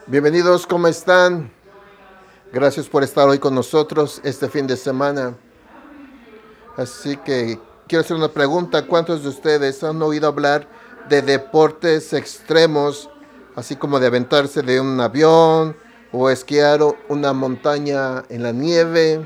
Bienvenidos, ¿cómo están? Gracias por estar hoy con nosotros este fin de semana. Así que quiero hacer una pregunta. ¿Cuántos de ustedes han oído hablar de deportes extremos, así como de aventarse de un avión o esquiar una montaña en la nieve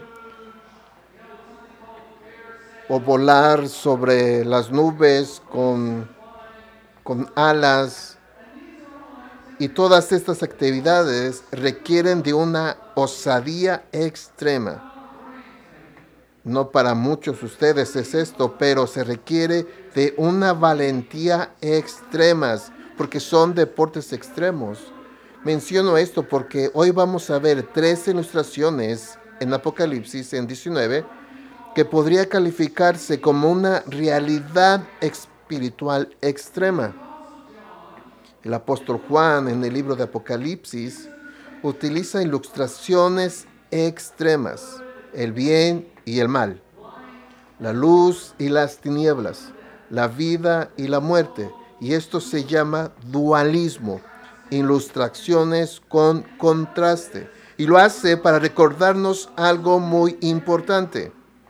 o volar sobre las nubes con alas? Y todas estas actividades requieren de una osadía extrema. No para muchos de ustedes es esto, pero se requiere de una valentía extremas, porque son deportes extremos. Menciono esto porque hoy vamos a ver tres ilustraciones en Apocalipsis en 19 que podría calificarse como una realidad espiritual extrema. El apóstol Juan en el libro de Apocalipsis utiliza ilustraciones extremas, el bien y el mal, la luz y las tinieblas, la vida y la muerte. Y esto se llama dualismo, ilustraciones con contraste. Y lo hace para recordarnos algo muy importante.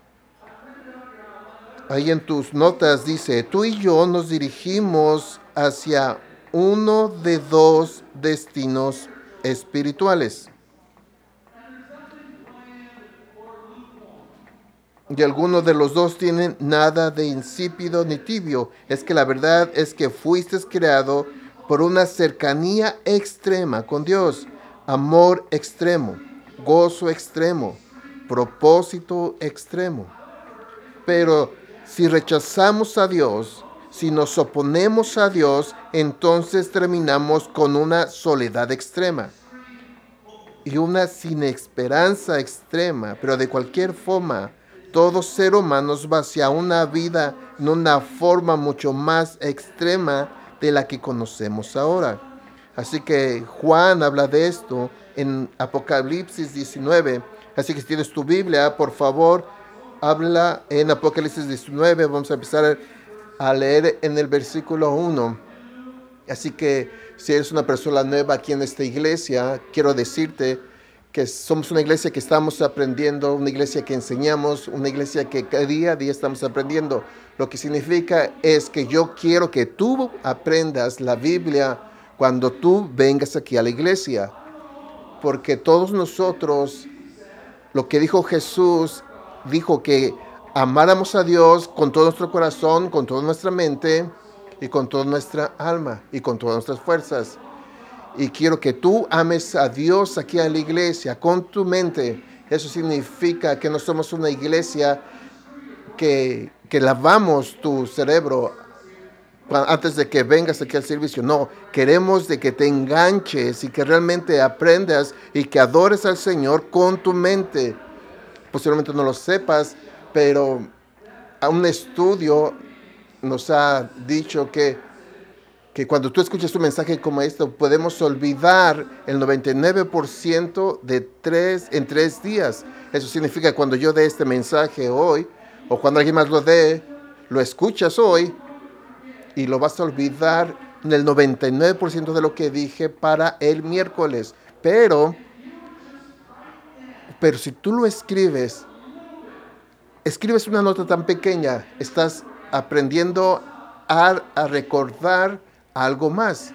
Ahí en tus notas dice, tú y yo nos dirigimos hacia uno de dos destinos espirituales. Y alguno de los dos tienen nada de insípido ni tibio. Es que la verdad es que fuiste creado por una cercanía extrema con Dios, amor extremo, gozo extremo, propósito extremo. Pero si rechazamos a Dios, si nos oponemos a Dios, entonces terminamos con una soledad extrema y una sin esperanza extrema. Pero de cualquier forma, todo ser humano va hacia una vida en una forma mucho más extrema de la que conocemos ahora. Así que Juan habla de esto en Apocalipsis 19. Así que si tienes tu Biblia, por favor, habla en Apocalipsis 19. Vamos a empezar a leer en el versículo 1. Así que si eres una persona nueva aquí en esta iglesia, quiero decirte que somos una iglesia que estamos aprendiendo, una iglesia que enseñamos, una iglesia que cada día a día estamos aprendiendo. Lo que significa es que yo quiero que tú aprendas la Biblia cuando tú vengas aquí a la iglesia. Porque todos nosotros, lo que dijo Jesús, dijo que amáramos a Dios con todo nuestro corazón, con toda nuestra mente y con toda nuestra alma y con todas nuestras fuerzas. Y quiero que tú ames a Dios aquí en la iglesia con tu mente. Eso significa que no somos una iglesia que lavamos tu cerebro antes de que vengas aquí al servicio. No, queremos de que te enganches y que realmente aprendas y que adores al Señor con tu mente. Posiblemente no lo sepas, pero a un estudio nos ha dicho que cuando tú escuchas un mensaje como este, podemos olvidar el 99% en 3 días. Eso significa que cuando yo dé este mensaje hoy, o cuando alguien más lo dé, lo escuchas hoy y lo vas a olvidar en el 99% de lo que dije para el miércoles. Pero si tú lo escribes una nota tan pequeña, estás aprendiendo a recordar algo más.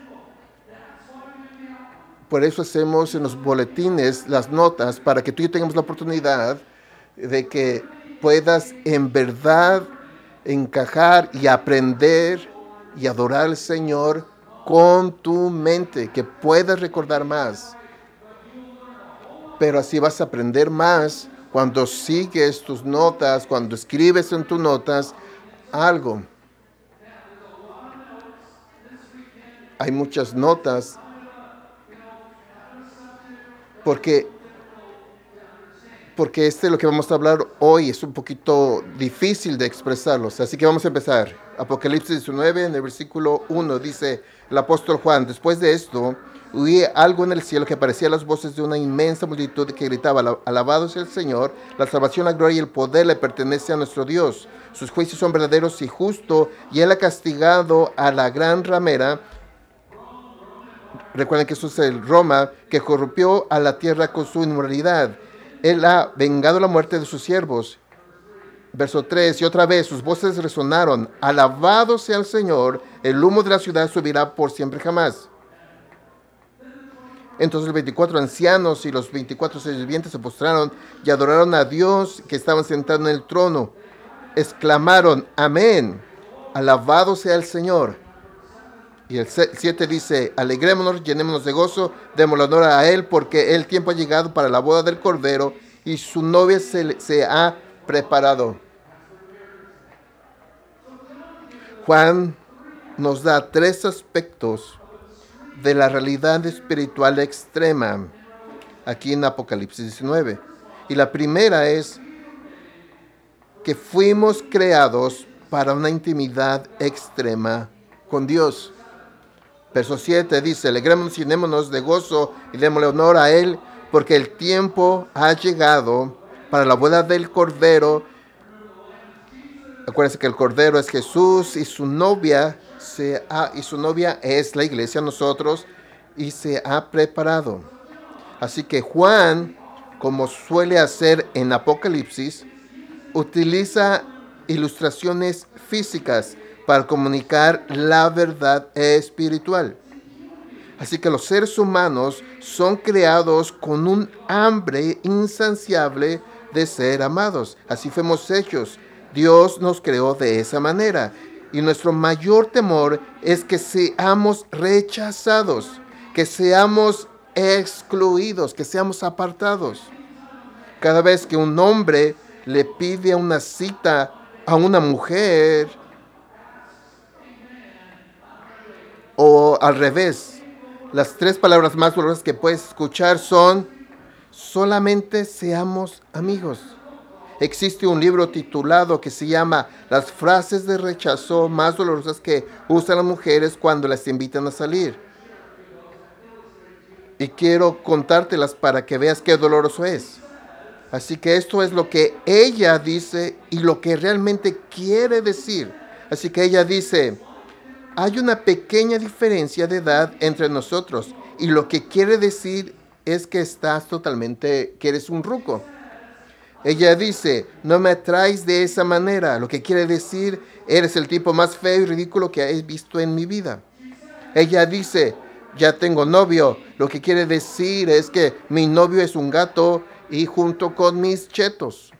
Por eso hacemos en los boletines las notas para que tú y yo tengamos la oportunidad de que puedas en verdad encajar y aprender y adorar al Señor con tu mente, que puedas recordar más. Pero así vas a aprender más cuando sigues tus notas, cuando escribes en tus notas algo. Hay muchas notas porque lo que vamos a hablar hoy es un poquito difícil de expresarlos. Así que vamos a empezar. Apocalipsis 19, en el versículo 1, dice el apóstol Juan, después de esto, oí algo en el cielo que parecía las voces de una inmensa multitud que gritaba, alabado sea el Señor, la salvación, la gloria y el poder le pertenece a nuestro Dios. Sus juicios son verdaderos y justos, y Él ha castigado a la gran ramera Recuerden que eso es el Roma que corrompió a la tierra con su inmoralidad. Él ha vengado la muerte de sus siervos. Verso 3, y otra vez sus voces resonaron, alabado sea el Señor, el humo de la ciudad subirá por siempre jamás. Entonces los 24 ancianos y los 24 seres vivientes se postraron y adoraron a Dios que estaba sentado en el trono. Exclamaron, amén, alabado sea el Señor. Y el 7 dice, alegrémonos, llenémonos de gozo, démosle honor a Él, porque el tiempo ha llegado para la boda del Cordero y su novia se ha preparado. Juan nos da 3 aspectos de la realidad espiritual extrema aquí en Apocalipsis 19. Y la primera es que fuimos creados para una intimidad extrema con Dios. Verso 7 dice, alegrémonos, llenémonos de gozo y démosle honor a Él, porque el tiempo ha llegado para la boda del Cordero. Acuérdense que el Cordero es Jesús y su novia es la iglesia, nosotros, y se ha preparado. Así que Juan, como suele hacer en Apocalipsis, utiliza ilustraciones físicas para comunicar la verdad espiritual. Así que los seres humanos son creados con un hambre insaciable de ser amados. Así fuimos hechos. Dios nos creó de esa manera. Y nuestro mayor temor es que seamos rechazados, que seamos excluidos, que seamos apartados. Cada vez que un hombre le pide una cita a una mujer, o al revés, las 3 palabras más dolorosas que puedes escuchar son solamente seamos amigos. Existe un libro titulado que se llama Las frases de rechazo más dolorosas que usan las mujeres cuando las invitan a salir. Y quiero contártelas para que veas qué doloroso es. Así que esto es lo que ella dice y lo que realmente quiere decir. Así que ella dice, hay una pequeña diferencia de edad entre nosotros y lo que quiere decir es que que eres un ruco. Ella dice, no me atraes de esa manera, lo que quiere decir, eres el tipo más feo y ridículo que he visto en mi vida. Ella dice, ya tengo novio, lo que quiere decir es que mi novio es un gato y junto con mis chetos.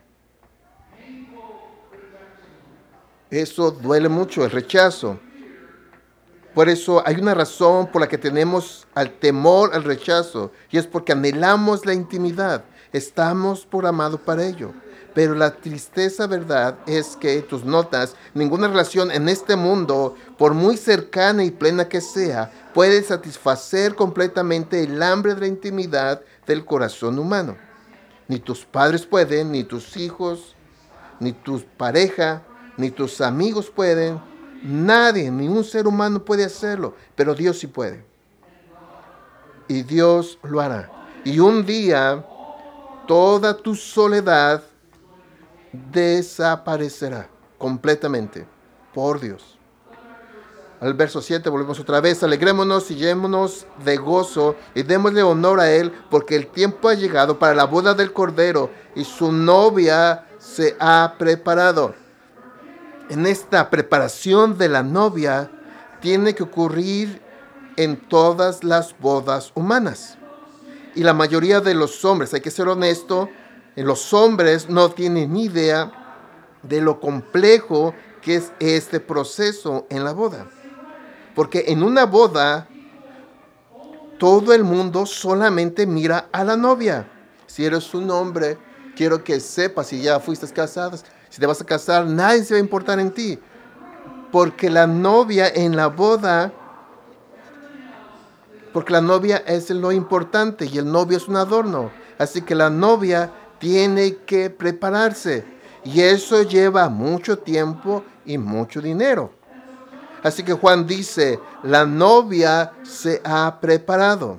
Eso duele mucho, el rechazo. Por eso hay una razón por la que tenemos al temor al rechazo, y es porque anhelamos la intimidad. Estamos programados para ello. Pero la tristeza verdad es que, tus notas, ninguna relación en este mundo, por muy cercana y plena que sea, puede satisfacer completamente el hambre de la intimidad del corazón humano. Ni tus padres pueden, ni tus hijos, ni tu pareja, ni tus amigos pueden. Nadie, ni un ser humano puede hacerlo, pero Dios sí puede. Y Dios lo hará. Y un día, toda tu soledad desaparecerá completamente por Dios. Al verso 7 volvemos otra vez. Alegrémonos y llenémonos de gozo y démosle honor a Él, porque el tiempo ha llegado para la boda del Cordero y su novia se ha preparado. En esta preparación de la novia tiene que ocurrir en todas las bodas humanas. Y la mayoría de los hombres, hay que ser honesto, los hombres no tienen ni idea de lo complejo que es este proceso en la boda. Porque en una boda, todo el mundo solamente mira a la novia. Si eres un hombre, quiero que sepas, si ya fuiste casado, si te vas a casar, nadie se va a importar en ti. Porque la novia en la boda, porque la novia es lo importante y el novio es un adorno. Así que la novia tiene que prepararse. Y eso lleva mucho tiempo y mucho dinero. Así que Juan dice, la novia se ha preparado.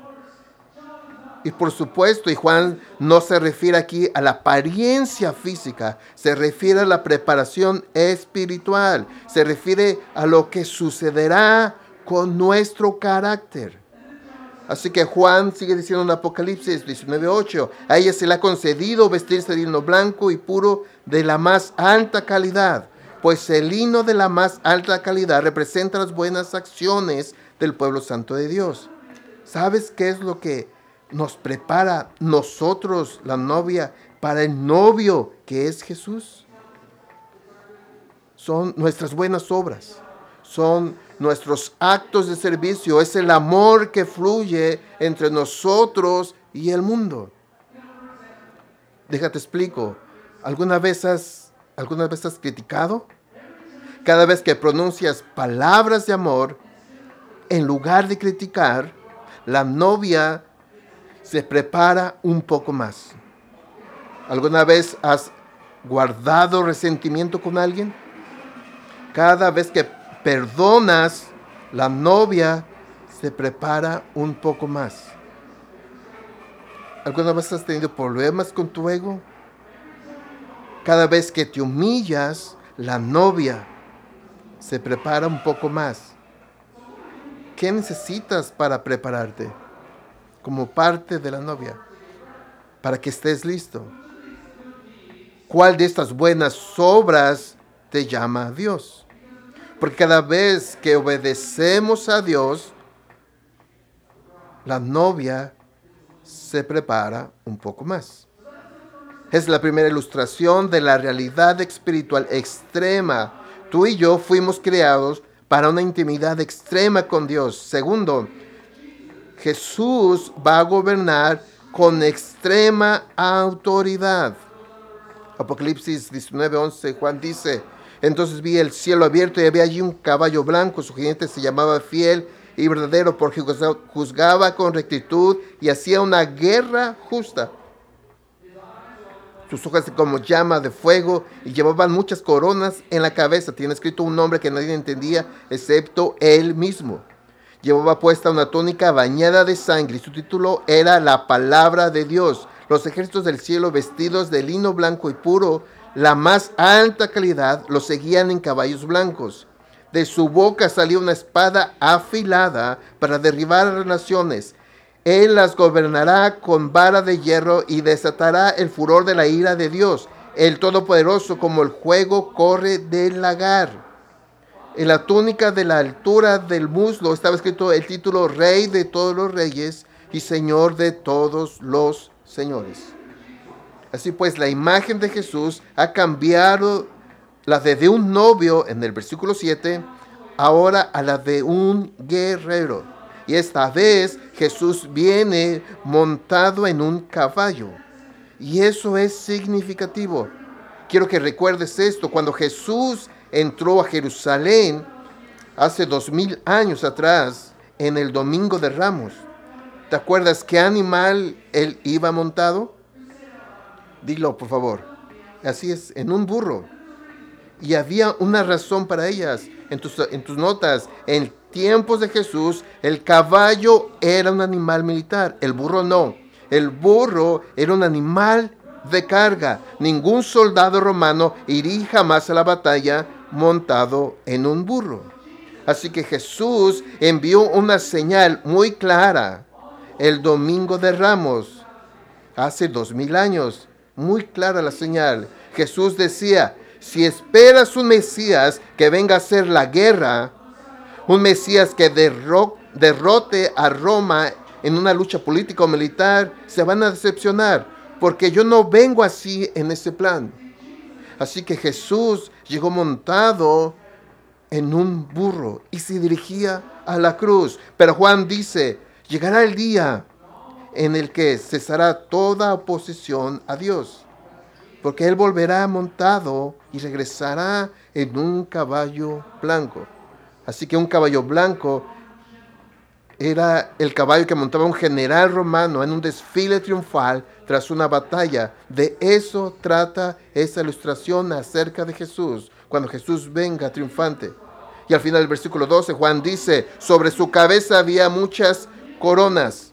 Y por supuesto, y Juan no se refiere aquí a la apariencia física, se refiere a la preparación espiritual, se refiere a lo que sucederá con nuestro carácter. Así que Juan sigue diciendo en Apocalipsis 19:8, a ella se le ha concedido vestirse de lino blanco y puro de la más alta calidad, pues el lino de la más alta calidad representa las buenas acciones del pueblo santo de Dios. ¿Sabes qué es lo que nos prepara nosotros, la novia, para el novio que es Jesús? Son nuestras buenas obras, son nuestros actos de servicio, es el amor que fluye entre nosotros y el mundo. Déjate explico, ¿alguna vez has criticado? Cada vez que pronuncias palabras de amor, en lugar de criticar, la novia se prepara un poco más. ¿Alguna vez has guardado resentimiento con alguien? Cada vez que perdonas, la novia se prepara un poco más. ¿Alguna vez has tenido problemas con tu ego? Cada vez que te humillas, la novia se prepara un poco más. ¿Qué necesitas para prepararte como parte de la novia? Para que estés listo. ¿Cuál de estas buenas obras te llama a Dios? Porque cada vez que obedecemos a Dios, la novia se prepara un poco más. Es la primera ilustración de la realidad espiritual extrema. Tú y yo fuimos creados para una intimidad extrema con Dios. Segundo, Jesús va a gobernar con extrema autoridad. Apocalipsis 19:11, Juan dice, entonces vi el cielo abierto y había allí un caballo blanco, su jinete se llamaba Fiel y Verdadero, porque juzgaba con rectitud y hacía una guerra justa. Sus ojos como llama de fuego y llevaban muchas coronas en la cabeza. Tiene escrito un nombre que nadie entendía excepto él mismo. Llevaba puesta una túnica bañada de sangre y su título era La Palabra de Dios. Los ejércitos del cielo, vestidos de lino blanco y puro, la más alta calidad, los seguían en caballos blancos. De su boca salía una espada afilada para derribar a las naciones. Él las gobernará con vara de hierro y desatará el furor de la ira de Dios. El Todopoderoso, como el fuego, corre del lagar. En la túnica de la altura del muslo estaba escrito el título Rey de todos los reyes y Señor de todos los señores. Así pues, la imagen de Jesús ha cambiado la de un novio en el versículo 7, ahora a la de un guerrero. Y esta vez Jesús viene montado en un caballo. Y eso es significativo. Quiero que recuerdes esto. Cuando Jesús entró a Jerusalén hace 2000 años atrás, en el Domingo de Ramos, ¿te acuerdas qué animal él iba montado? Dilo, por favor. Así es, en un burro. Y había una razón para ellas. En tus notas, en tiempos de Jesús, el caballo era un animal militar, el burro no. El burro era un animal de carga. Ningún soldado romano iría jamás a la batalla montado en un burro. Así que Jesús envió una señal muy clara el Domingo de Ramos, hace 2000 años. Muy clara la señal. Jesús decía, si esperas un Mesías que venga a hacer la guerra, un Mesías que derrote a Roma en una lucha política o militar, se van a decepcionar, porque yo no vengo así en ese plan. Así que Jesús llegó montado en un burro y se dirigía a la cruz. Pero Juan dice, llegará el día en el que cesará toda oposición a Dios, porque Él volverá montado y regresará en un caballo blanco. Así que un caballo blanco era el caballo que montaba un general romano en un desfile triunfal tras una batalla. De eso trata esa ilustración acerca de Jesús, cuando Jesús venga triunfante. Y al final del versículo 12, Juan dice, sobre su cabeza había muchas coronas.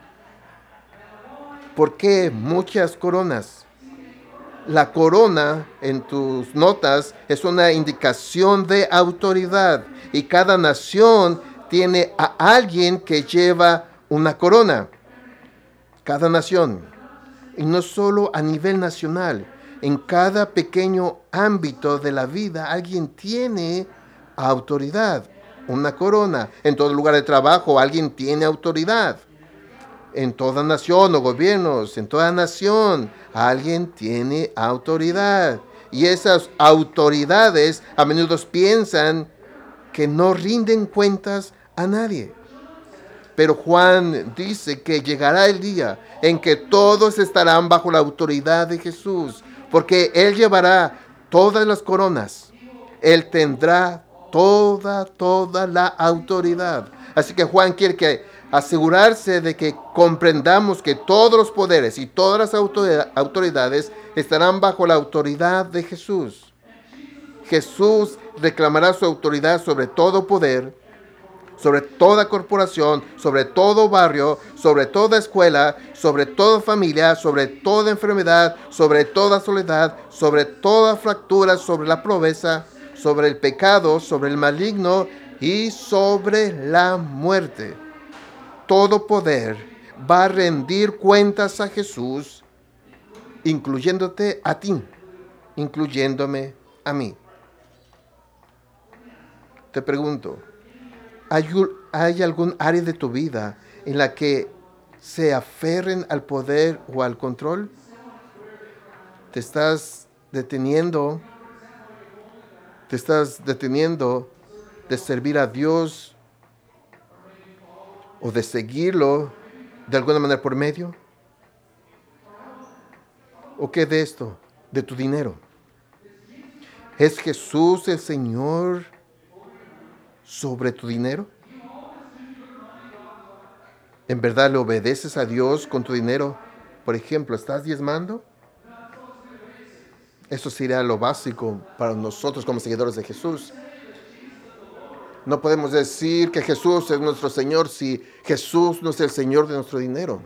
¿Por qué muchas coronas? La corona, en tus notas, es una indicación de autoridad. Y cada nación tiene a alguien que lleva una corona. Cada nación, y no solo a nivel nacional, en cada pequeño ámbito de la vida alguien tiene autoridad, una corona. En todo lugar de trabajo alguien tiene autoridad. En toda nación o gobiernos, en toda nación alguien tiene autoridad. Y esas autoridades a menudo piensan que no rinden cuentas a nadie. Pero Juan dice que llegará el día en que todos estarán bajo la autoridad de Jesús, porque Él llevará todas las coronas. Él tendrá toda la autoridad. Así que Juan quiere que asegurarse de que comprendamos que todos los poderes y todas las autoridades estarán bajo la autoridad de Jesús. Jesús reclamará su autoridad sobre todo poder, sobre toda corporación, sobre todo barrio, sobre toda escuela, sobre toda familia, sobre toda enfermedad, sobre toda soledad, sobre toda fractura, sobre la pobreza, sobre el pecado, sobre el maligno y sobre la muerte. Todo poder va a rendir cuentas a Jesús, incluyéndote a ti, incluyéndome a mí. Te pregunto, ¿hay algún área de tu vida en la que se aferren al poder o al control? ¿Te estás deteniendo de servir a Dios o de seguirlo de alguna manera por medio? ¿O qué de esto? De tu dinero. ¿Es Jesús el Señor sobre tu dinero? ¿En verdad le obedeces a Dios con tu dinero? Por ejemplo, ¿estás diezmando? Eso sería lo básico para nosotros como seguidores de Jesús. No podemos decir que Jesús es nuestro Señor si Jesús no es el Señor de nuestro dinero.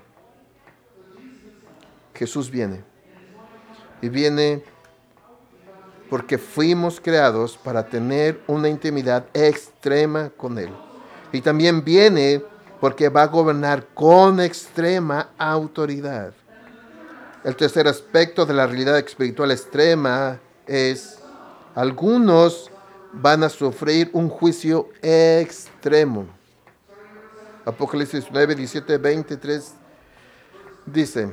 Jesús viene. Y viene porque fuimos creados para tener una intimidad extrema con Él. Y también viene porque va a gobernar con extrema autoridad. El tercer aspecto de la realidad espiritual extrema es: algunos van a sufrir un juicio extremo. Apocalipsis 9, 17, 23 dice,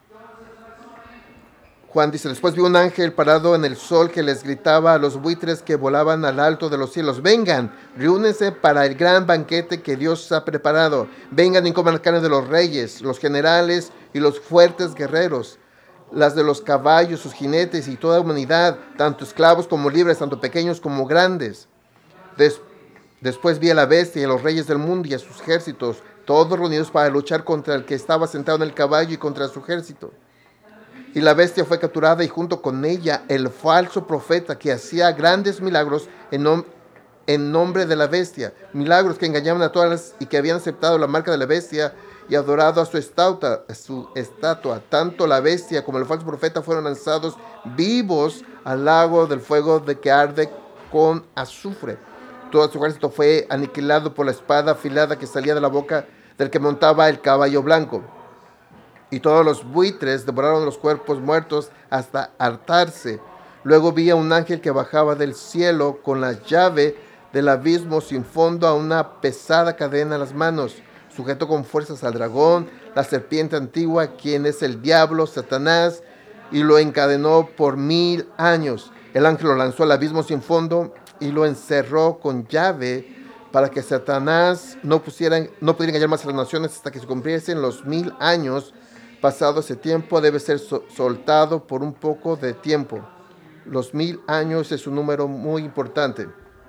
Juan dice, después vi un ángel parado en el sol que les gritaba a los buitres que volaban al alto de los cielos: vengan, reúnense para el gran banquete que Dios ha preparado. Vengan y coman la carne de los reyes, los generales y los fuertes guerreros, las de los caballos, sus jinetes y toda humanidad, tanto esclavos como libres, tanto pequeños como grandes. Después vi a la bestia y a los reyes del mundo y a sus ejércitos, todos reunidos para luchar contra el que estaba sentado en el caballo y contra su ejército. Y la bestia fue capturada y junto con ella el falso profeta que hacía grandes milagros en nombre de la bestia. Milagros que engañaban a todas y que habían aceptado la marca de la bestia y adorado a su estatua. Tanto la bestia como el falso profeta fueron lanzados vivos al lago del fuego de que arde con azufre. Todo su ejército fue aniquilado por la espada afilada que salía de la boca del que montaba el caballo blanco. Y todos los buitres devoraron los cuerpos muertos hasta hartarse. Luego vi a un ángel que bajaba del cielo con la llave del abismo sin fondo a una pesada cadena en las manos. Sujetó con fuerzas al dragón, la serpiente antigua, quien es el diablo, Satanás, y lo encadenó por 1000 años. El ángel lo lanzó al abismo sin fondo y lo encerró con llave para que Satanás no pudiera engañar más a las naciones hasta que se cumpliesen los 1000 años. Pasado ese tiempo debe ser soltado por un poco de tiempo. Los 1000 años es un número muy importante.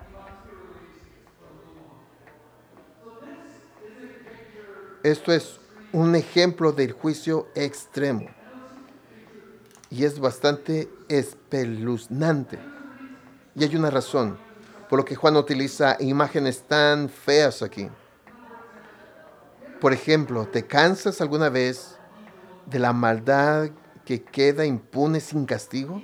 Esto es un ejemplo del juicio extremo. Y es bastante espeluznante. Y hay una razón por lo que Juan utiliza imágenes tan feas aquí. Por ejemplo, ¿te cansas alguna vez de la maldad que queda impune sin castigo?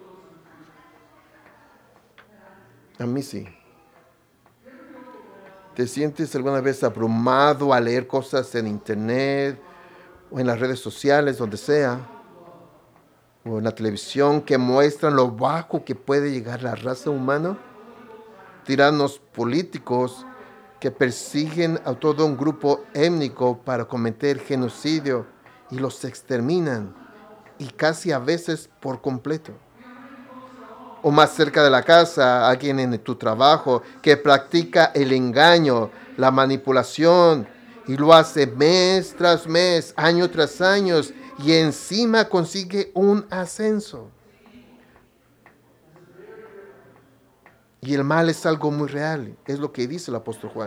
A mí sí. ¿Te sientes alguna vez abrumado al leer cosas en internet o en las redes sociales, donde sea, o en la televisión que muestran lo bajo que puede llegar la raza humana? Tiranos políticos que persiguen a todo un grupo étnico para cometer genocidio y los exterminan, y casi a veces por completo. O más cerca de la casa, alguien en tu trabajo que practica el engaño, la manipulación, y lo hace mes tras mes, año tras año, y encima consigue un ascenso. Y el mal es algo muy real, es lo que dice el apóstol Juan.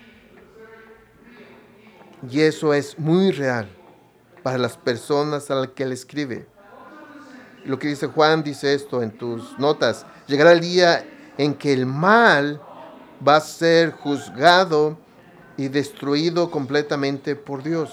Y eso es muy real para las personas a las que él escribe. Lo que dice Juan dice esto en tus notas: llegará el día en que el mal va a ser juzgado y destruido completamente por Dios.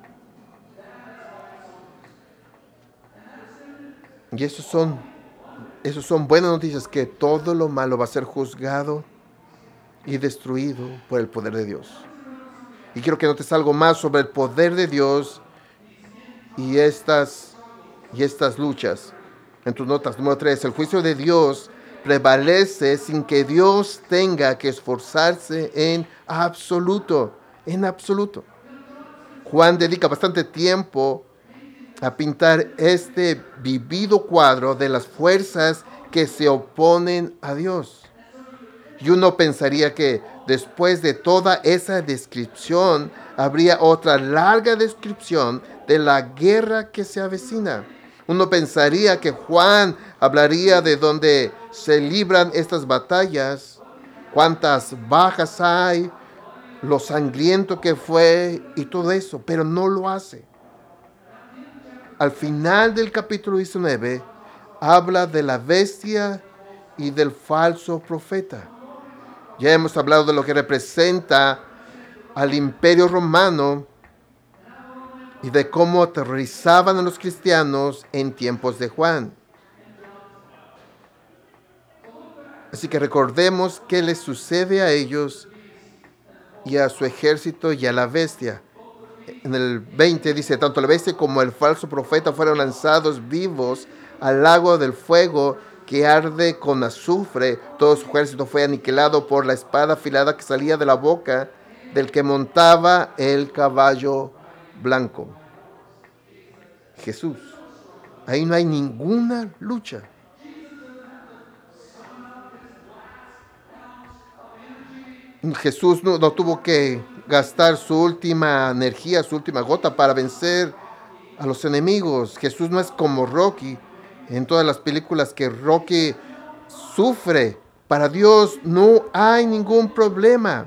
Y esos son buenas noticias, que todo lo malo va a ser juzgado y destruido por el poder de Dios. Y quiero que notes algo más sobre el poder de Dios y estas luchas. En tus notas, número 3, el juicio de Dios prevalece sin que Dios tenga que esforzarse en absoluto. En absoluto. Juan dedica bastante tiempo a pintar este vivido cuadro de las fuerzas que se oponen a Dios. Y uno pensaría que después de toda esa descripción habría otra larga descripción de la guerra que se avecina. Uno pensaría que Juan hablaría de dónde se libran estas batallas, cuántas bajas hay, lo sangriento que fue y todo eso, pero no lo hace. Al final del capítulo 19 habla de la bestia y del falso profeta. Ya hemos hablado de lo que representa al imperio romano y de cómo aterrorizaban a los cristianos en tiempos de Juan. Así que recordemos qué les sucede a ellos y a su ejército y a la bestia. En el 20 dice: tanto la bestia como el falso profeta fueron lanzados vivos al lago del fuego que arde con azufre. Todo su ejército fue aniquilado por la espada afilada que salía de la boca del que montaba el caballo blanco. Jesús. Ahí no hay ninguna lucha. Jesús no tuvo que gastar su última energía, su última gota para vencer a los enemigos. Jesús no es como Rocky. En todas las películas que Rocky sufre, para Dios no hay ningún problema.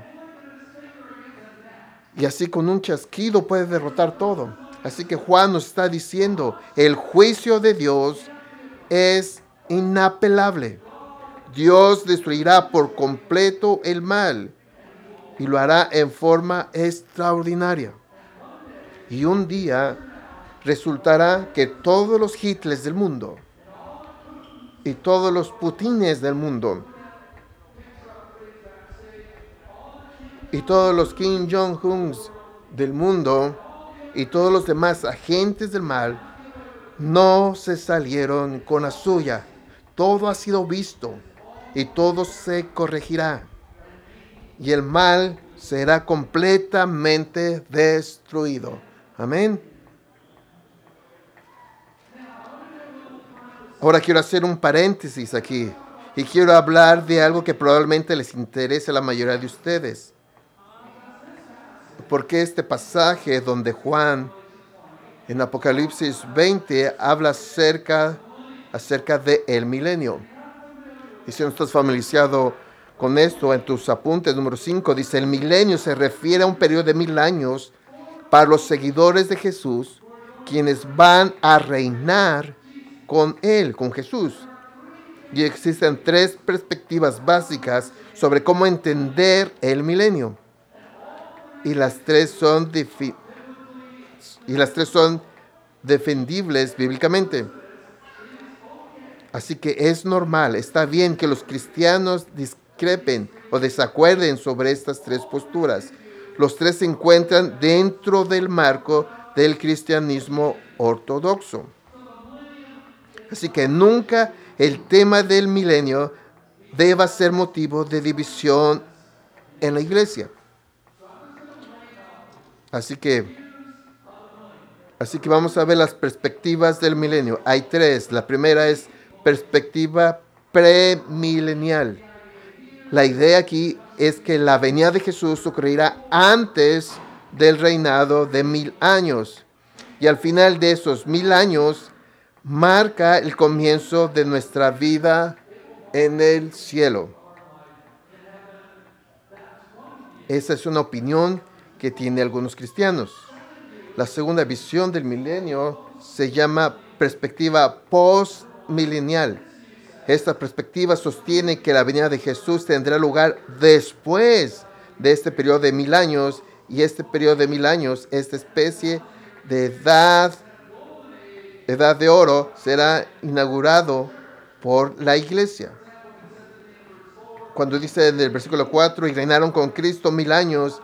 Y así con un chasquido puede derrotar todo. Así que Juan nos está diciendo: el juicio de Dios es inapelable. Dios destruirá por completo el mal y lo hará en forma extraordinaria. Y un día resultará que todos los Hitlers del mundo y todos los Putines del mundo y todos los Kim Jong-uns del mundo y todos los demás agentes del mal no se salieron con la suya. Todo ha sido visto y todo se corregirá. Y el mal será completamente destruido. Amén. Ahora quiero hacer un paréntesis aquí. Y quiero hablar de algo que probablemente les interese a la mayoría de ustedes. Porque este pasaje donde Juan en Apocalipsis 20 habla acerca de el milenio. Y si no estás familiarizado con esto, en tus apuntes, número 5, dice: el milenio se refiere a un periodo de 1000 años para los seguidores de Jesús, quienes van a reinar con él, con Jesús. Y existen 3 perspectivas básicas sobre cómo entender el milenio. Y las tres son defendibles bíblicamente. Así que es normal, está bien que los cristianos discrepen o desacuerden sobre estas tres posturas. Los tres se encuentran dentro del marco del cristianismo ortodoxo. Así que nunca el tema del milenio deba ser motivo de división en la iglesia. Así que vamos a ver las perspectivas del milenio. Hay tres. La primera es perspectiva premilenial. La idea aquí es que la venida de Jesús ocurrirá antes del reinado de 1000 años. Y al final de esos 1000 años marca el comienzo de nuestra vida en el cielo. Esa es una opinión que tienen algunos cristianos. La segunda visión del milenio se llama perspectiva postmilenial. Esta perspectiva sostiene que la venida de Jesús tendrá lugar después de este periodo de 1000 años, y este periodo de 1000 años, esta especie de edad de oro, será inaugurado por la iglesia. Cuando dice en el versículo 4, y reinaron con Cristo 1000 años,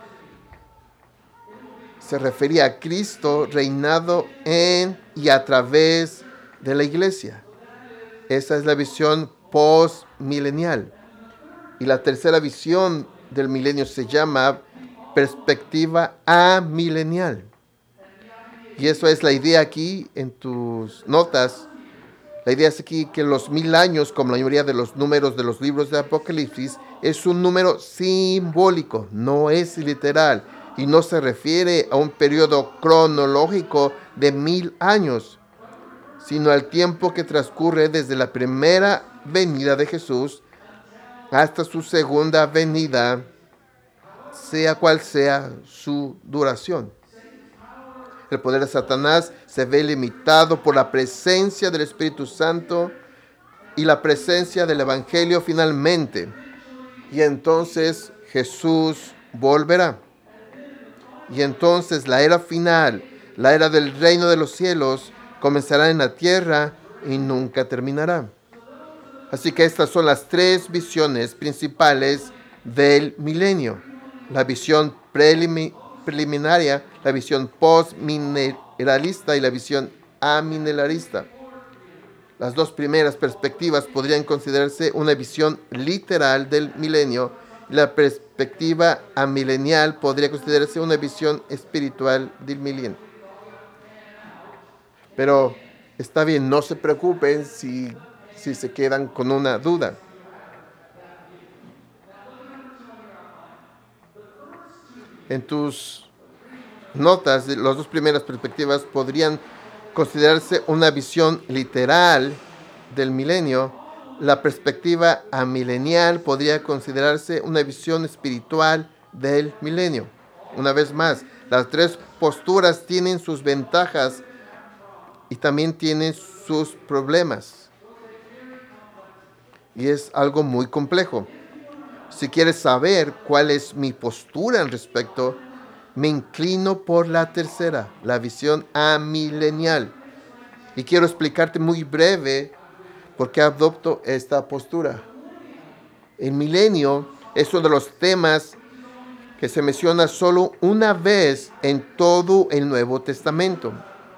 se refería a Cristo reinado en y a través de la iglesia. Esa es la visión postmilenial. Y la tercera visión del milenio se llama perspectiva amilenial. Y eso es la idea aquí en tus notas. La idea es aquí que los 1000 años, como la mayoría de los números de los libros de Apocalipsis, es un número simbólico, no es literal, y no se refiere a un periodo cronológico de 1000 años, sino al tiempo que transcurre desde la primera venida de Jesús hasta su segunda venida, sea cual sea su duración. El poder de Satanás se ve limitado por la presencia del Espíritu Santo y la presencia del Evangelio finalmente. Y entonces Jesús volverá. Y entonces la era final, la era del reino de los cielos, comenzará en la tierra y nunca terminará. Así que estas son las tres visiones principales del milenio. La visión preliminaria, la visión postmineralista y la visión amilenarista. Las dos primeras perspectivas podrían considerarse una visión literal del milenio, y la perspectiva amilenial podría considerarse una visión espiritual del milenio. Pero está bien, no se preocupen si se quedan con una duda. En tus notas, las dos primeras perspectivas podrían considerarse una visión literal del milenio. La perspectiva amilenial podría considerarse una visión espiritual del milenio. Una vez más, las tres posturas tienen sus ventajas y también tienen sus problemas. Y es algo muy complejo. Si quieres saber cuál es mi postura al respecto, me inclino por la tercera, la visión amilenial. Y quiero explicarte muy breve por qué adopto esta postura. El milenio es uno de los temas que se menciona solo una vez en todo el Nuevo Testamento.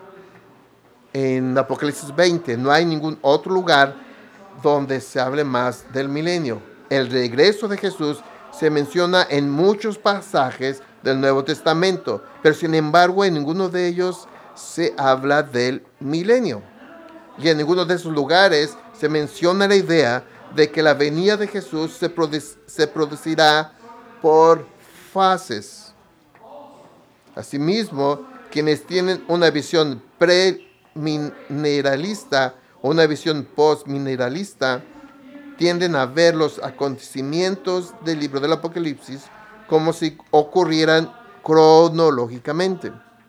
En Apocalipsis 20 no hay ningún otro lugar donde se hable más del milenio. El regreso de Jesús se menciona en muchos pasajes del Nuevo Testamento, pero sin embargo en ninguno de ellos se habla del milenio. Y en ninguno de esos lugares se menciona la idea de que la venida de Jesús se producirá por fases. Asimismo, quienes tienen una visión premineralista o una visión postmineralista tienden a ver los acontecimientos del libro del Apocalipsis como si ocurrieran cronológicamente.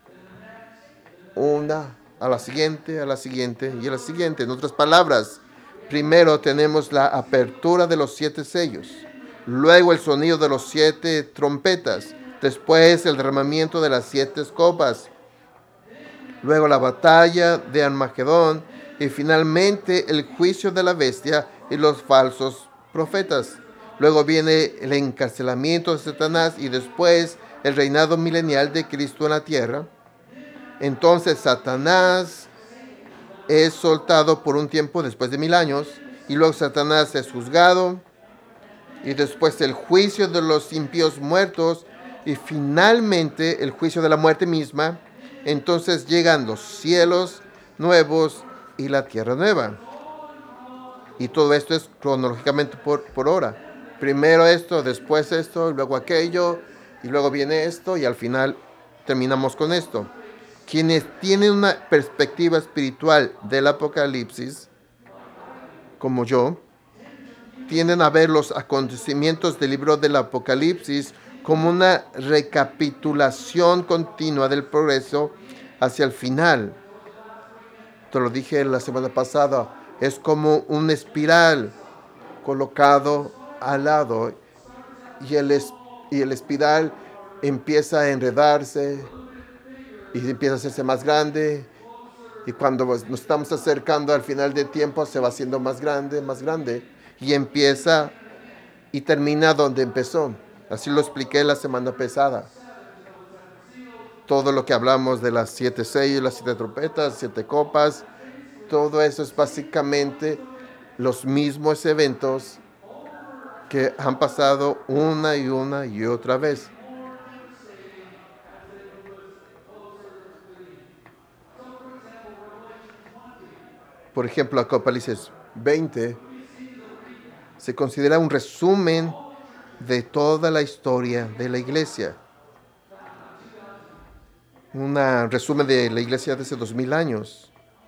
Una a la siguiente y a la siguiente. En otras palabras, primero tenemos la apertura de los 7 sellos, luego el sonido de los 7 trompetas, después el derramamiento de las 7 copas, luego la batalla de Armagedón y finalmente el juicio de la bestia y los falsos profetas. luego viene el encarcelamiento de Satanás y después el reinado milenial de Cristo en la tierra. Entonces Satanás es soltado por un tiempo después de 1000 años y luego Satanás es juzgado y después el juicio de los impíos muertos y finalmente el juicio de la muerte misma. Entonces llegan los cielos nuevos y la tierra nueva. Y todo esto es cronológicamente por hora. Primero esto, después esto, luego aquello, y luego viene esto, y al final terminamos con esto. Quienes tienen una perspectiva espiritual del Apocalipsis, como yo, tienden a ver los acontecimientos del libro del Apocalipsis como una recapitulación continua del progreso hacia el final. Te lo dije la semana pasada, es como una espiral colocado al lado y el espiral empieza a enredarse y empieza a hacerse más grande y cuando nos estamos acercando al final del tiempo se va haciendo más grande y empieza y termina donde empezó. Así lo expliqué la semana pasada. Todo lo que hablamos de las 7 sellos, las 7 trompetas, 7 copas, todo eso es básicamente los mismos eventos que han pasado una y otra vez. Por ejemplo, Apocalipsis 20 se considera un resumen de toda la historia de la iglesia. Un resumen de la iglesia de hace 2000 años.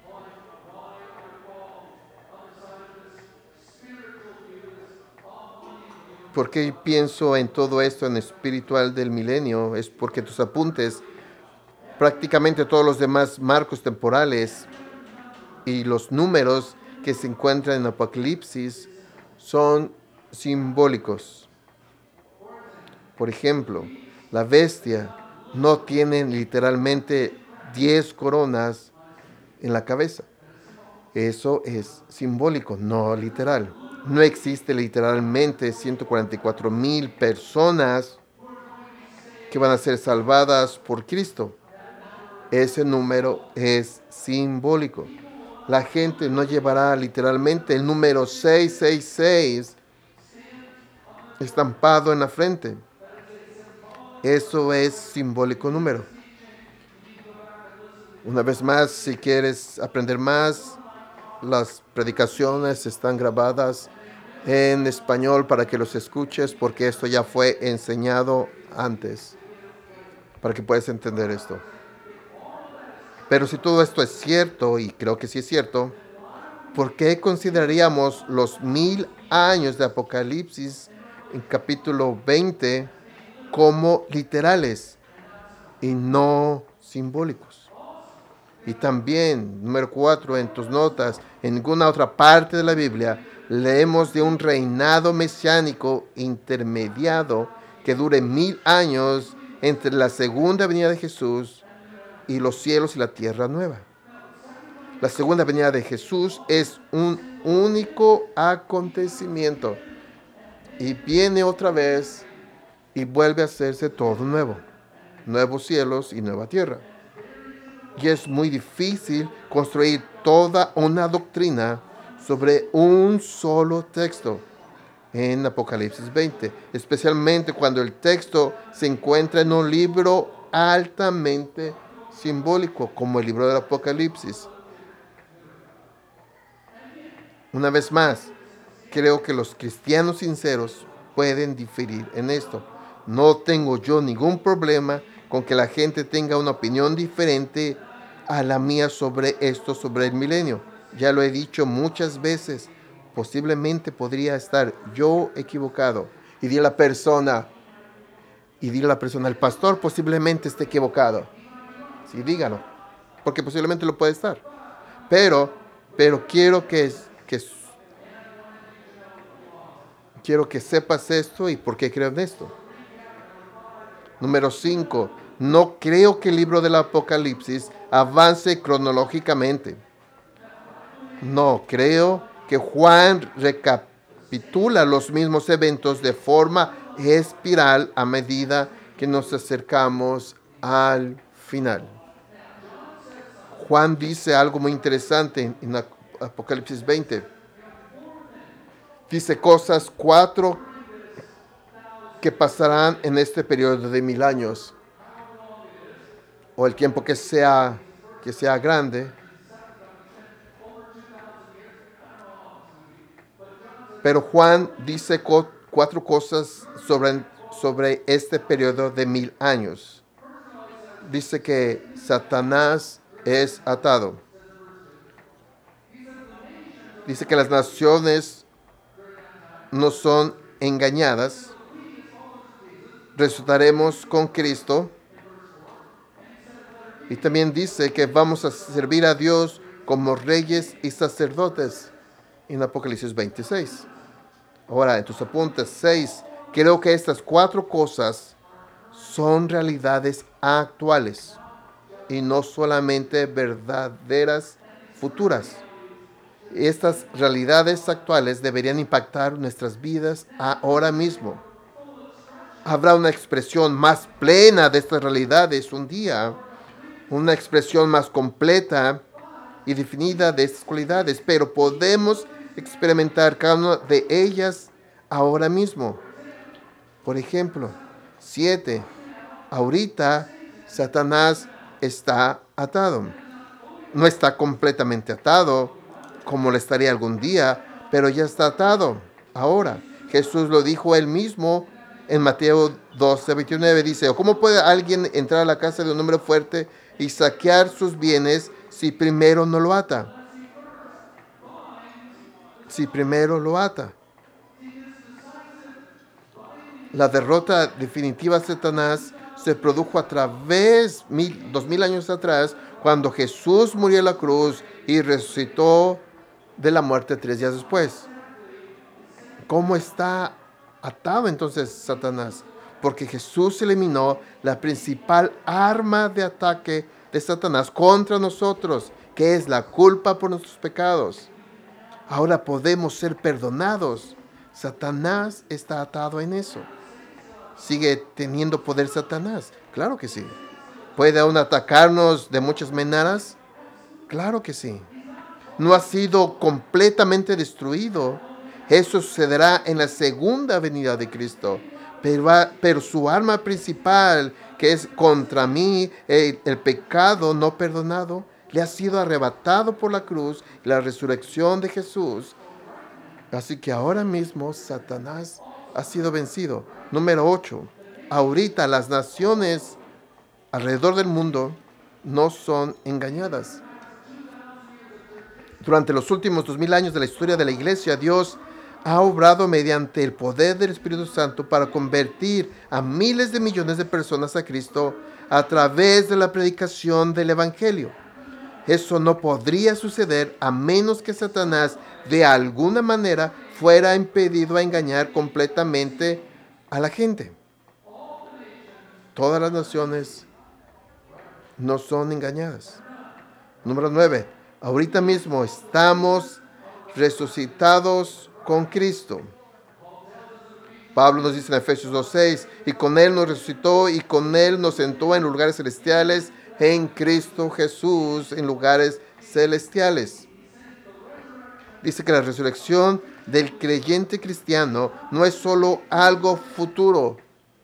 ¿Por qué pienso en todo esto en espiritual del milenio? Es porque tus apuntes, prácticamente todos los demás marcos temporales y los números que se encuentran en Apocalipsis son simbólicos. Por ejemplo, la bestia no tiene literalmente 10 coronas en la cabeza. Eso es simbólico, no literal. No existe literalmente 144,000 personas que van a ser salvadas por Cristo. Ese número es simbólico. La gente no llevará literalmente el número 666 estampado en la frente. Eso es simbólico número. Una vez más, si quieres aprender más, las predicaciones están grabadas en español para que los escuches, porque esto ya fue enseñado antes, para que puedas entender esto. Pero si todo esto es cierto, y creo que sí es cierto, ¿por qué consideraríamos los 1000 años de Apocalipsis en capítulo 20 como literales y no simbólicos? Y también, número 4, en tus notas, en ninguna otra parte de la Biblia leemos de un reinado mesiánico intermediado que dure 1000 años entre la segunda venida de Jesús y los cielos y la tierra nueva. La segunda venida de Jesús es un único acontecimiento y viene otra vez y vuelve a hacerse todo nuevo. Nuevos cielos y nueva tierra. Y es muy difícil construir toda una doctrina sobre un solo texto en Apocalipsis 20, especialmente cuando el texto se encuentra en un libro altamente simbólico, como el libro del Apocalipsis. Una vez más, creo que los cristianos sinceros pueden diferir en esto. No tengo yo ningún problema con que la gente tenga una opinión diferente a la mía sobre esto, sobre el milenio. Ya lo he dicho muchas veces. Posiblemente podría estar yo equivocado. Y dile a la persona, el pastor posiblemente esté equivocado. Sí, dígalo. Porque posiblemente lo puede estar. Pero quiero que sepas esto y por qué creo en esto. Número 5. No creo que el libro del Apocalipsis avance cronológicamente. No, creo que Juan recapitula los mismos eventos de forma espiral a medida que nos acercamos al final. Juan dice algo muy interesante en Apocalipsis 20. Dice cosas 4 que pasarán en este periodo de 1000 años, o el tiempo que sea grande. Pero Juan dice 4 cosas sobre este periodo de 1000 años. Dice que Satanás es atado. Dice que las naciones no son engañadas. Resucitaremos con Cristo. Y también dice que vamos a servir a Dios como reyes y sacerdotes en Apocalipsis 26. Ahora, en tus apuntes 6, creo que estas 4 cosas son realidades actuales y no solamente verdaderas futuras. Estas realidades actuales deberían impactar nuestras vidas ahora mismo. Habrá una expresión más plena de estas realidades un día, una expresión más completa y definida de estas cualidades, pero podemos experimentar cada una de ellas ahora mismo. Por ejemplo, 7. Ahorita Satanás está atado. No está completamente atado, como lo estaría algún día, pero ya está atado. Ahora, Jesús lo dijo él mismo en Mateo 12:29. Dice, ¿cómo puede alguien entrar a la casa de un hombre fuerte y saquear sus bienes si primero no lo ata? Si primero lo ata. La derrota definitiva de Satanás se produjo a través, 2000 años atrás, cuando Jesús murió en la cruz y resucitó de la muerte 3 días después. ¿Cómo está atado entonces Satanás? Porque Jesús eliminó la principal arma de ataque de Satanás contra nosotros, que es la culpa por nuestros pecados. Ahora podemos ser perdonados. Satanás está atado en eso. ¿Sigue teniendo poder Satanás? Claro que sí. ¿Puede aún atacarnos de muchas maneras? Claro que sí. No ha sido completamente destruido. Eso sucederá en la segunda venida de Cristo. Pero su arma principal, que es contra mí, el pecado no perdonado, le ha sido arrebatado por la cruz y la resurrección de Jesús. Así que ahora mismo Satanás ha sido vencido. Número 8. Ahorita las naciones alrededor del mundo no son engañadas. Durante los últimos 2000 años de la historia de la iglesia, Dios ha obrado mediante el poder del Espíritu Santo para convertir a miles de millones de personas a Cristo a través de la predicación del Evangelio. Eso no podría suceder a menos que Satanás de alguna manera fuera impedido a engañar completamente a la gente. Todas las naciones no son engañadas. Número 9. Ahorita mismo estamos resucitados con Cristo. Pablo nos dice en Efesios 2:6, y con Él nos resucitó y con Él nos sentó en lugares celestiales en Cristo Jesús, en lugares celestiales. Dice que la resurrección del creyente cristiano no es solo algo futuro,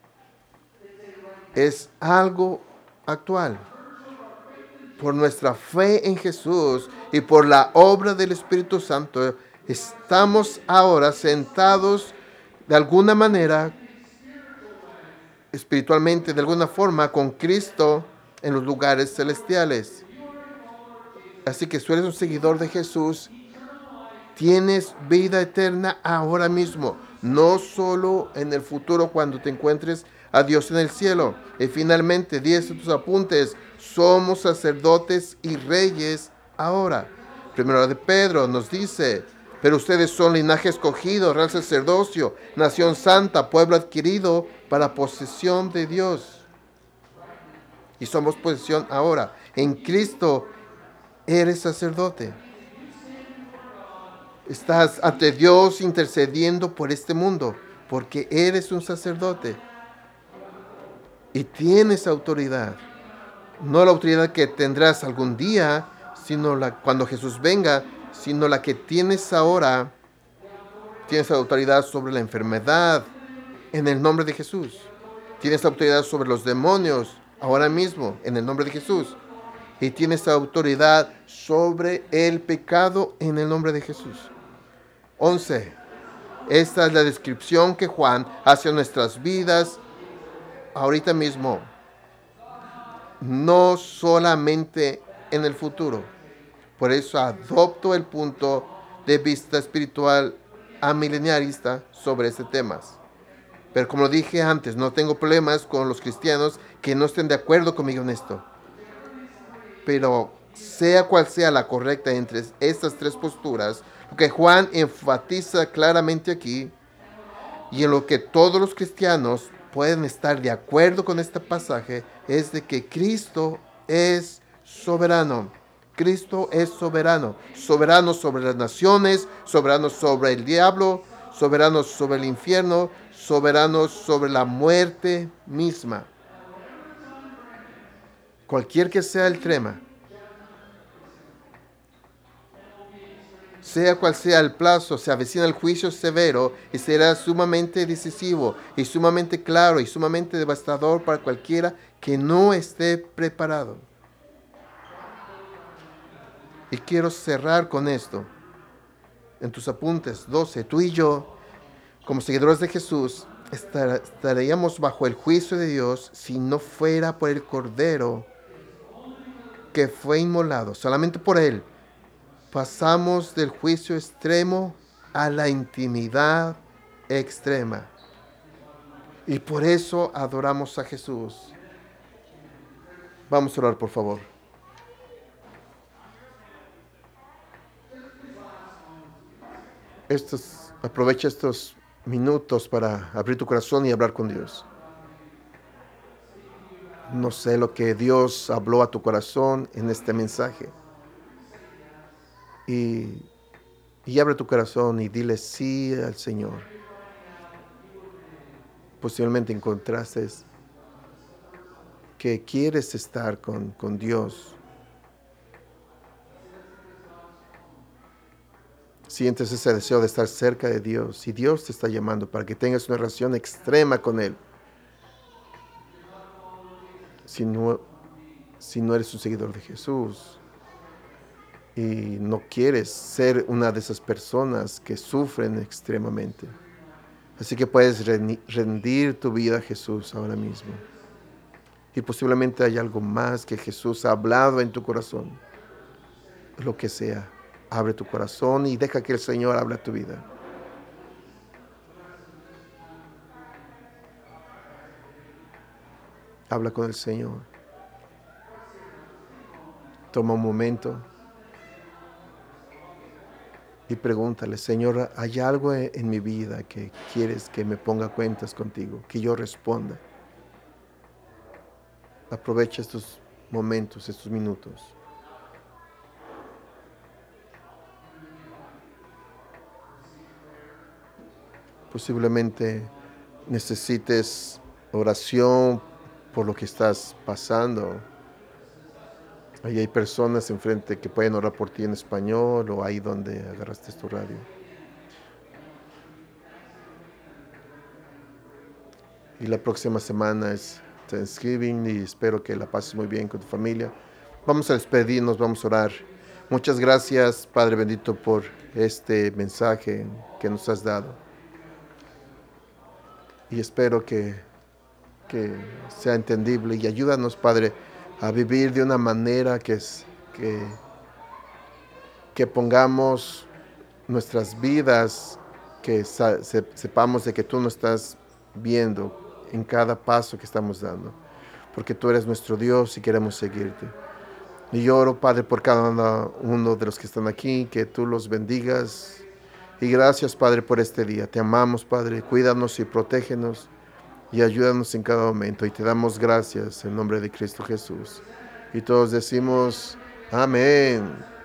es algo actual. Por nuestra fe en Jesús y por la obra del Espíritu Santo, estamos ahora sentados de alguna manera, espiritualmente, de alguna forma, con Cristo en los lugares celestiales. Así que si tú eres un seguidor de Jesús, tienes vida eterna ahora mismo, no solo en el futuro cuando te encuentres a Dios en el cielo. Y finalmente, 10 de tus apuntes, somos sacerdotes y reyes ahora. Primero de Pedro nos dice, pero ustedes son linaje escogido, real sacerdocio, nación santa, pueblo adquirido para posesión de Dios. Y somos posesión ahora. En Cristo eres sacerdote. Estás ante Dios intercediendo por este mundo, porque eres un sacerdote y tienes autoridad. No la autoridad que tendrás algún día, sino cuando Jesús venga, sino la que tienes ahora. Tienes autoridad sobre la enfermedad en el nombre de Jesús. Tienes autoridad sobre los demonios ahora mismo en el nombre de Jesús. Y tienes autoridad sobre el pecado en el nombre de Jesús. 11. Esta es la descripción que Juan hace a nuestras vidas ahorita mismo. No solamente en el futuro. Por eso adopto el punto de vista espiritual amilenialista sobre este tema. Pero como lo dije antes, no tengo problemas con los cristianos que no estén de acuerdo conmigo en esto. Pero sea cual sea la correcta entre estas tres posturas, lo que Juan enfatiza claramente aquí y en lo que todos los cristianos pueden estar de acuerdo con este pasaje es de que Cristo es soberano. Cristo es soberano. Soberano sobre las naciones, soberano sobre el diablo, soberano sobre el infierno, soberano sobre la muerte misma. Cualquier que sea el tema, sea cual sea el plazo, se avecina el juicio severo y será sumamente decisivo y sumamente claro y sumamente devastador para cualquiera que no esté preparado. Y quiero cerrar con esto. En tus apuntes 12, tú y yo, como seguidores de Jesús, estaríamos bajo el juicio de Dios si no fuera por el Cordero que fue inmolado. Solamente por Él pasamos del juicio extremo a la intimidad extrema. Y por eso adoramos a Jesús. Vamos a orar, por favor. Aprovecha estos minutos para abrir tu corazón y hablar con Dios. No sé lo que Dios habló a tu corazón en este mensaje. Y abre tu corazón y dile sí al Señor. Posiblemente encontraste que quieres estar con Dios. Sientes ese deseo de estar cerca de Dios y Dios te está llamando para que tengas una relación extrema con Él. Si no eres un seguidor de Jesús y no quieres ser una de esas personas que sufren extremadamente. Así que puedes rendir tu vida a Jesús ahora mismo. Y posiblemente hay algo más que Jesús ha hablado en tu corazón. Lo que sea, abre tu corazón y deja que el Señor hable a tu vida. Habla con el Señor. Toma un momento y pregúntale, Señor, ¿hay algo en mi vida que quieres que me ponga cuentas contigo? Que yo responda. Aprovecha estos momentos, estos minutos. Posiblemente necesites oración por lo que estás pasando. Ahí hay personas enfrente que pueden orar por ti en español o ahí donde agarraste tu radio. Y la próxima semana es Thanksgiving y espero que la pases muy bien con tu familia. Vamos a despedirnos, vamos a orar. Muchas gracias, Padre bendito, por este mensaje que nos has dado. Y espero que sea entendible y ayúdanos, Padre, a vivir de una manera que pongamos nuestras vidas, que sepamos de que tú nos estás viendo en cada paso que estamos dando, porque tú eres nuestro Dios y queremos seguirte. Y yo oro, Padre, por cada uno de los que están aquí, que tú los bendigas. Y gracias, Padre, por este día. Te amamos, Padre. Cuídanos y protégenos y ayúdanos en cada momento. Y te damos gracias en nombre de Cristo Jesús. Y todos decimos, amén.